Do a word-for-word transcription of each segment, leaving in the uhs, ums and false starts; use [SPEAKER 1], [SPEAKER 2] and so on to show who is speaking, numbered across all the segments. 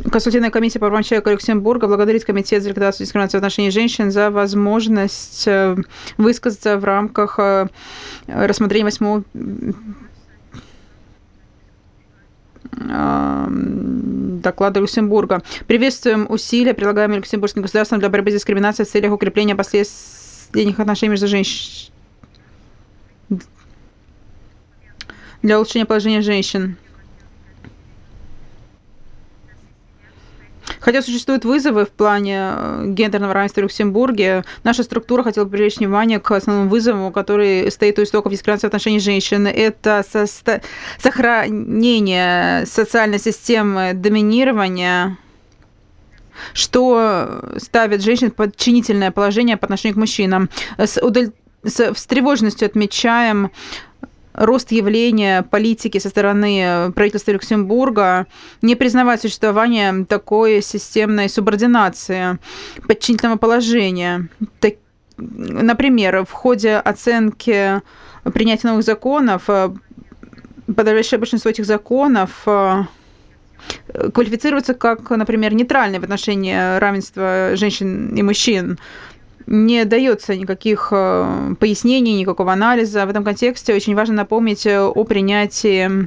[SPEAKER 1] Консультативная комиссия по правам человека Люксембурга благодарит Комитет за ликвидацию дискриминации в отношении женщин за возможность высказаться в рамках рассмотрения восьмого доклада Люксембурга. Приветствуем усилия, прилагаемые Люксембургским государством для борьбы с дискриминацией в целях укрепления последних отношений между женщинами, для улучшения положения женщин. Хотя существуют вызовы в плане гендерного равенства в Люксембурге, наша структура хотела бы привлечь внимание к основному вызову, который стоит у истоков дискриминации в отношении женщин. Это сохранение социальной системы доминирования, что ставит женщин в подчинительное положение по отношению к мужчинам. С, удов... с встревоженностью отмечаем рост явления политики со стороны правительства Люксембурга не признавать существование такой системной субординации, подчинительного положения. Так, например, в ходе оценки принятия новых законов, подавляющее большинство этих законов квалифицируется как, например, нейтральные в отношении равенства женщин и мужчин. Не дается никаких пояснений, никакого анализа. В этом контексте очень важно напомнить о принятии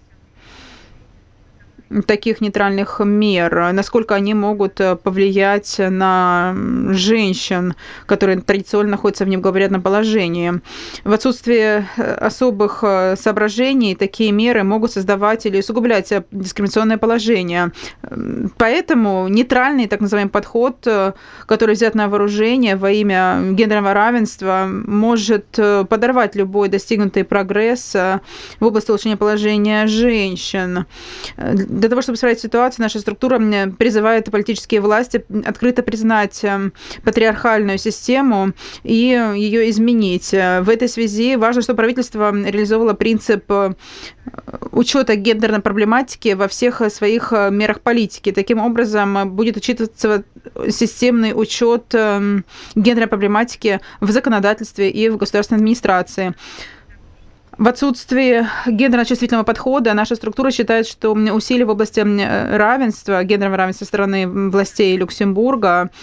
[SPEAKER 1] таких нейтральных мер, насколько они могут повлиять на женщин, которые традиционно находятся в неблагоприятном положении. В отсутствие особых соображений такие меры могут создавать или усугублять дискриминационное положение. Поэтому нейтральный так называемый подход, который взят на вооружение во имя гендерного равенства, может подорвать любой достигнутый прогресс в области улучшения положения женщин. Для того, чтобы исправить ситуацию, наша структура призывает политические власти открыто признать патриархальную систему и ее изменить. В этой связи важно, чтобы правительство реализовало принцип учета гендерной проблематики во всех своих мерах политики. Таким образом, будет учитываться системный учет гендерной проблематики в законодательстве и в государственной администрации. В отсутствии гендерно-чувствительного подхода наша структура считает, что усилия в области равенства, гендерного равенства со стороны властей Люксембурга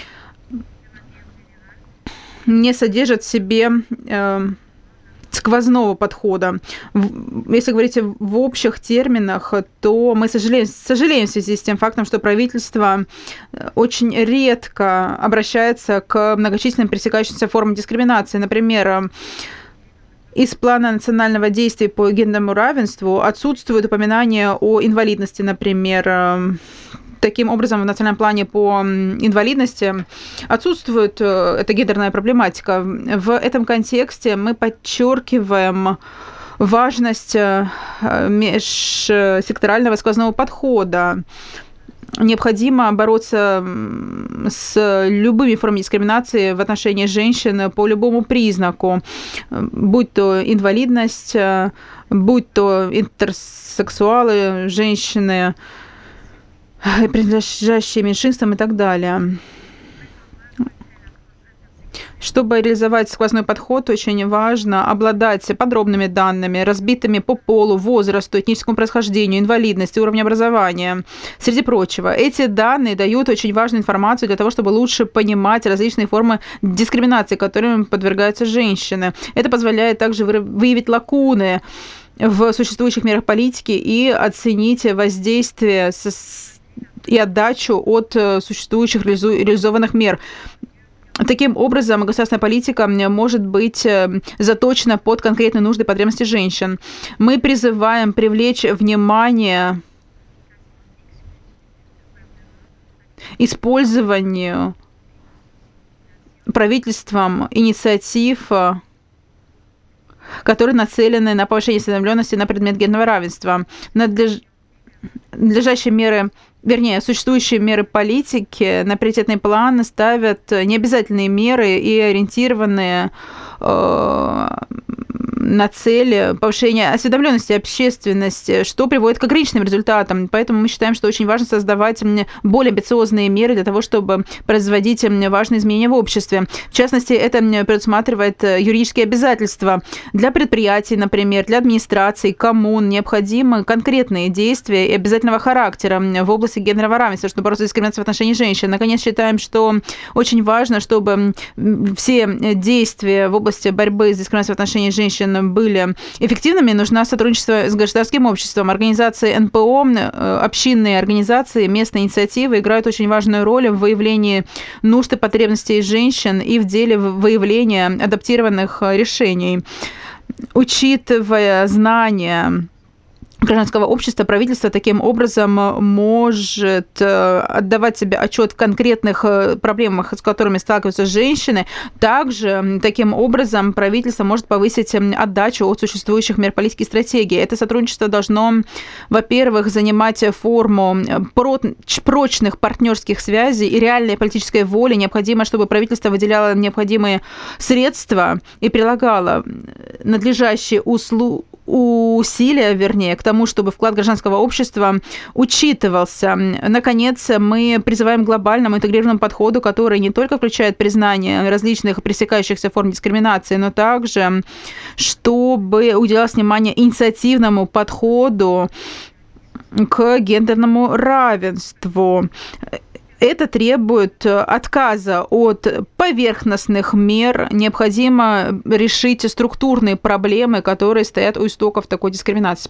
[SPEAKER 1] не содержат в себе э, сквозного подхода. Если говорить в общих терминах, то мы сожалеем, сожалеем в связи с тем фактом, что правительство очень редко обращается к многочисленным пересекающимся формам дискриминации. Например, из плана национального действия по гендерному равенству отсутствует упоминание о инвалидности, например. Таким образом, в национальном плане по инвалидности отсутствует эта гендерная проблематика. В этом контексте мы подчеркиваем важность межсекторального сквозного подхода. Необходимо бороться с любыми формами дискриминации в отношении женщин по любому признаку, будь то инвалидность, будь то интерсексуалы, женщины, принадлежащие меньшинствам и так далее. Чтобы реализовать сквозной подход, очень важно обладать подробными данными, разбитыми по полу, возрасту, этническому происхождению, инвалидности, уровню образования. Среди прочего, эти данные дают очень важную информацию для того, чтобы лучше понимать различные формы дискриминации, которым подвергаются женщины. Это позволяет также выявить лакуны в существующих мерах политики и оценить воздействие и отдачу от существующих реализованных мер. Таким образом, государственная политика может быть заточена под конкретные нужды и потребности женщин. Мы призываем привлечь внимание использованию правительством инициатив, которые нацелены на повышение осведомленности на предмет гендерного равенства. Надлеж... Надлежащие меры, вернее, существующие меры политики на приоритетный план ставят необязательные меры и ориентированные э, на цель повышения осведомленности общественности, что приводит к ограниченным результатам. Поэтому мы считаем, что очень важно создавать более амбициозные меры для того, чтобы производить важные изменения в обществе. В частности, это предусматривает юридические обязательства для предприятий, например, для администрации, коммун. Необходимы конкретные действия и обязательного характера в области гендерного равенства, чтобы бороться с дискриминацией в отношении женщин. Наконец, считаем, что очень важно, чтобы все действия в области борьбы с дискриминацией в отношении женщин были эффективными. Нужно сотрудничество с гражданским обществом. Организации эн пэ о, общинные организации, местные инициативы играют очень важную роль в выявлении нужд и потребностей женщин и в деле выявления адаптированных решений. Учитывая знания гражданского общества, правительство таким образом может отдавать себе отчет в конкретных проблемах, с которыми сталкиваются женщины. Также таким образом правительство может повысить отдачу от существующих мер политики и стратегий. Это сотрудничество должно, во-первых, занимать форму прочных партнерских связей и реальной политической воли. Необходимо, чтобы правительство выделяло необходимые средства и прилагало надлежащие услуги, усилия, вернее, к тому, чтобы вклад гражданского общества учитывался. Наконец, мы призываем к глобальному интегрированному подходу, который не только включает признание различных пресекающихся форм дискриминации, но также, чтобы уделялось внимание инициативному подходу к гендерному равенству. Это требует отказа от поверхностных мер. Необходимо решить структурные проблемы, которые стоят у истоков такой дискриминации.